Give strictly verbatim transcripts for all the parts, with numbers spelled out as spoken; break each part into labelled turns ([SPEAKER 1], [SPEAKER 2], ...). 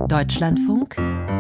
[SPEAKER 1] Deutschlandfunk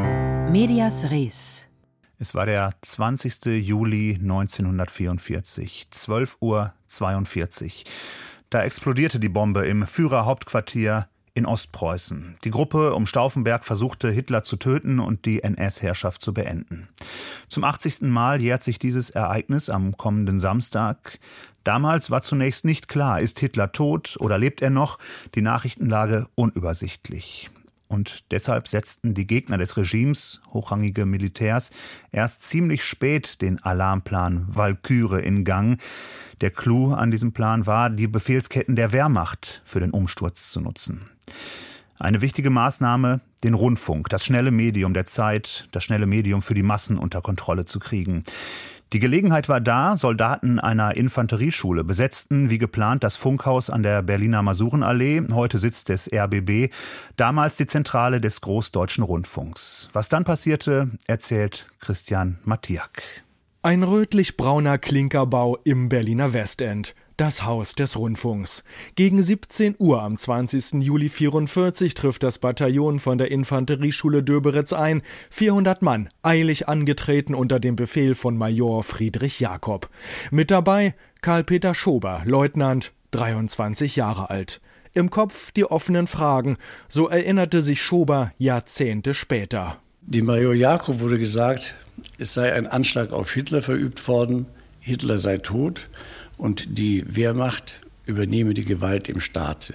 [SPEAKER 1] Medias Res.
[SPEAKER 2] Es war der zwanzigster Juli neunzehnhundertvierundvierzig, zwölf Uhr zweiundvierzig. Da explodierte die Bombe im Führerhauptquartier in Ostpreußen. Die Gruppe um Stauffenberg versuchte, Hitler zu töten und die N S-Herrschaft zu beenden. Zum achtzigsten Mal jährt sich dieses Ereignis am kommenden Samstag. Damals war zunächst nicht klar, ist Hitler tot oder lebt er noch? Die Nachrichtenlage unübersichtlich. Und deshalb setzten die Gegner des Regimes, hochrangige Militärs, erst ziemlich spät den Alarmplan Walküre in Gang. Der Clou an diesem Plan war, die Befehlsketten der Wehrmacht für den Umsturz zu nutzen. Eine wichtige Maßnahme, den Rundfunk, das schnelle Medium der Zeit, das schnelle Medium für die Massen unter Kontrolle zu kriegen. Die Gelegenheit war da, Soldaten einer Infanterieschule besetzten wie geplant das Funkhaus an der Berliner Masurenallee, heute Sitz des R B B, damals die Zentrale des Großdeutschen Rundfunks. Was dann passierte, erzählt Christian Mattiak.
[SPEAKER 3] Ein rötlich-brauner Klinkerbau im Berliner Westend. Das Haus des Rundfunks. Gegen siebzehn Uhr am zwanzigsten Juli vierundvierzig trifft das Bataillon von der Infanterieschule Döberitz ein. vierhundert Mann, eilig angetreten unter dem Befehl von Major Friedrich Jakob. Mit dabei Karl-Peter Schober, Leutnant, dreiundzwanzig Jahre alt. Im Kopf die offenen Fragen, so erinnerte sich Schober Jahrzehnte später.
[SPEAKER 4] Dem Major Jakob wurde gesagt, es sei ein Anschlag auf Hitler verübt worden, Hitler sei tot und die Wehrmacht übernehme die Gewalt im Staate.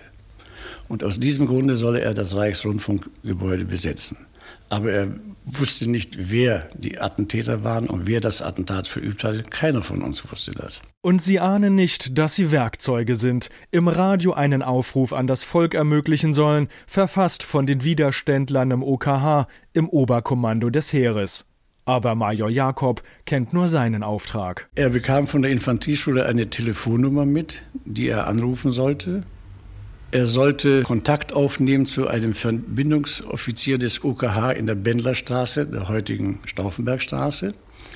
[SPEAKER 4] Und aus diesem Grunde solle er das Reichsrundfunkgebäude besetzen. Aber er wusste nicht, wer die Attentäter waren und wer das Attentat verübt hatte. Keiner von uns wusste das.
[SPEAKER 3] Und sie ahnen nicht, dass sie Werkzeuge sind, im Radio einen Aufruf an das Volk ermöglichen sollen, verfasst von den Widerständlern im O K H, im Oberkommando des Heeres. Aber Major Jakob kennt nur seinen Auftrag.
[SPEAKER 4] Er bekam von der Infanterieschule eine Telefonnummer mit, die er anrufen sollte. Er sollte Kontakt aufnehmen zu einem Verbindungsoffizier des O K H in der Bendlerstraße, der heutigen Stauffenbergstraße.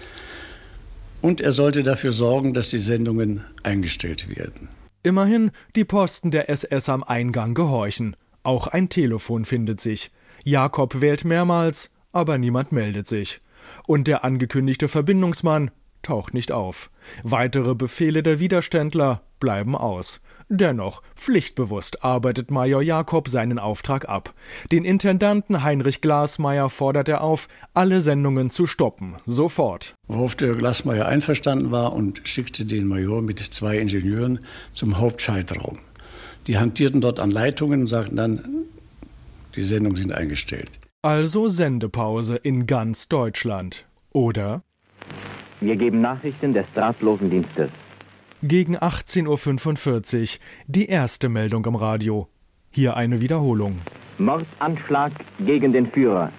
[SPEAKER 4] Und er sollte dafür sorgen, dass die Sendungen eingestellt werden.
[SPEAKER 3] Immerhin, die Posten der S S am Eingang gehorchen. Auch ein Telefon findet sich. Jakob wählt mehrmals, aber niemand meldet sich. Und der angekündigte Verbindungsmann taucht nicht auf. Weitere Befehle der Widerständler bleiben aus. Dennoch, pflichtbewusst arbeitet Major Jakob seinen Auftrag ab. Den Intendanten Heinrich Glasmeier fordert er auf, alle Sendungen zu stoppen, sofort.
[SPEAKER 4] Worauf der Glasmeier einverstanden war und schickte den Major mit zwei Ingenieuren zum Hauptschaltraum. Die hantierten dort an Leitungen und sagten dann, die Sendungen sind eingestellt.
[SPEAKER 3] Also Sendepause in ganz Deutschland. Oder?
[SPEAKER 5] Wir geben Nachrichten des drahtlosen Dienstes.
[SPEAKER 3] Gegen achtzehn Uhr fünfundvierzig, die erste Meldung im Radio. Hier eine Wiederholung.
[SPEAKER 5] Mordanschlag gegen den Führer.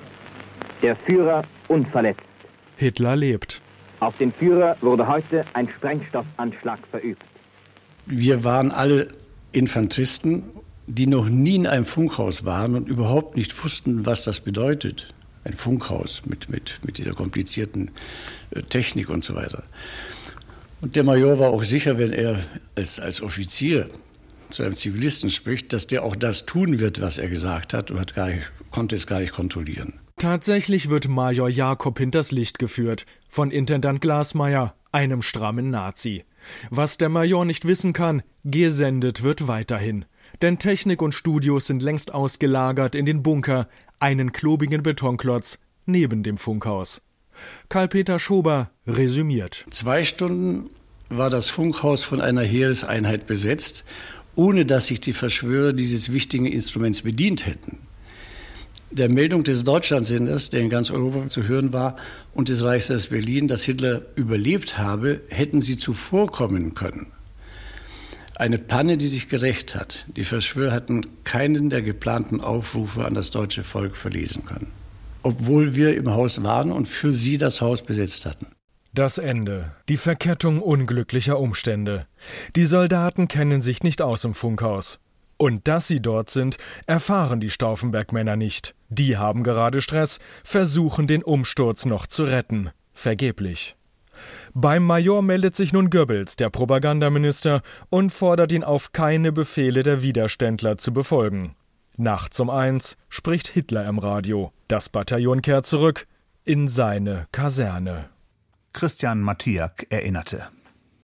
[SPEAKER 5] Der Führer unverletzt.
[SPEAKER 3] Hitler lebt.
[SPEAKER 5] Auf den Führer wurde heute ein Sprengstoffanschlag verübt.
[SPEAKER 4] Wir waren alle Infanteristen, die noch nie in einem Funkhaus waren und überhaupt nicht wussten, was das bedeutet. Ein Funkhaus mit, mit, mit dieser komplizierten äh, Technik und so weiter. Und der Major war auch sicher, wenn er als, als Offizier zu einem Zivilisten spricht, dass der auch das tun wird, was er gesagt hat, und hat gar nicht, konnte es gar nicht kontrollieren.
[SPEAKER 3] Tatsächlich wird Major Jakob hinters Licht geführt, von Intendant Glasmeier, einem strammen Nazi. Was der Major nicht wissen kann, gesendet wird weiterhin. Denn Technik und Studios sind längst ausgelagert in den Bunker, einen klobigen Betonklotz neben dem Funkhaus. Karl-Peter Schober resümiert.
[SPEAKER 4] Zwei Stunden war das Funkhaus von einer Heereseinheit besetzt, ohne dass sich die Verschwörer dieses wichtigen Instruments bedient hätten. Der Meldung des Deutschlandsenders, der in ganz Europa zu hören war, und des Reichstags Berlin, dass Hitler überlebt habe, hätten sie zuvorkommen können. Eine Panne, die sich gerächt hat. Die Verschwörer hatten keinen der geplanten Aufrufe an das deutsche Volk verlesen können. Obwohl wir im Haus waren und für sie das Haus besetzt hatten.
[SPEAKER 3] Das Ende. Die Verkettung unglücklicher Umstände. Die Soldaten kennen sich nicht aus im Funkhaus. Und dass sie dort sind, erfahren die Stauffenberg-Männer nicht. Die haben gerade Stress, versuchen den Umsturz noch zu retten. Vergeblich. Beim Major meldet sich nun Goebbels, der Propagandaminister, und fordert ihn auf, keine Befehle der Widerständler zu befolgen. Nachts um eins spricht Hitler im Radio. Das Bataillon kehrt zurück in seine Kaserne.
[SPEAKER 2] Christian Mathiak erinnerte.